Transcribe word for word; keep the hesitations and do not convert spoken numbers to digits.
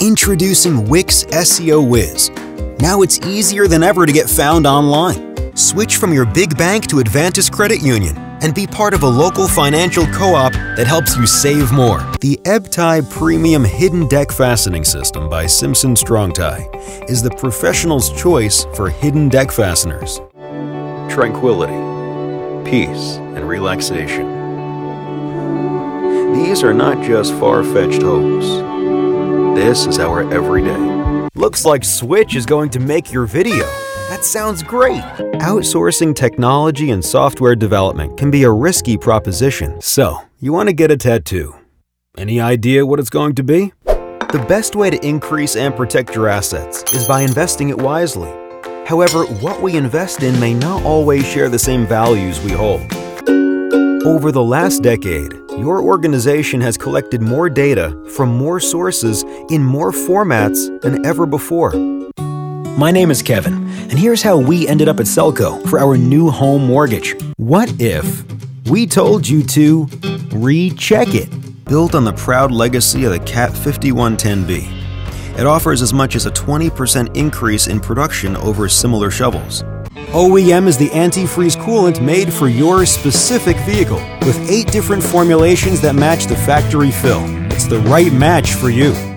Introducing Wix S E O Wiz. Now it's easier than ever to get found online. Switch from your big bank to Advantis Credit Union and be part of a local financial co-op that helps you save more. The Ebtie Premium Hidden Deck Fastening System by Simpson Strong-Tie is the professional's choice for hidden deck fasteners. Tranquility, peace, and relaxation. These are not just far-fetched hopes. This is our everyday. Looks like Switch is going to make your video. That sounds great. Outsourcing technology and software development can be a risky proposition. So, you want to get a tattoo. Any idea what it's going to be? The best way to increase and protect your assets is by investing it wisely. However, what we invest in may not always share the same values we hold. Over the last decade, your organization has collected more data from more sources in more formats than ever before. My name is Kevin, and here's how we ended up at Selco for our new home mortgage. What if we told you to recheck it? Built on the proud legacy of the CAT fifty-one ten B, it offers as much as a twenty percent increase in production over similar shovels. O E M is the antifreeze coolant made for your specific vehicle, with eight different formulations that match the factory fill. It's the right match for you.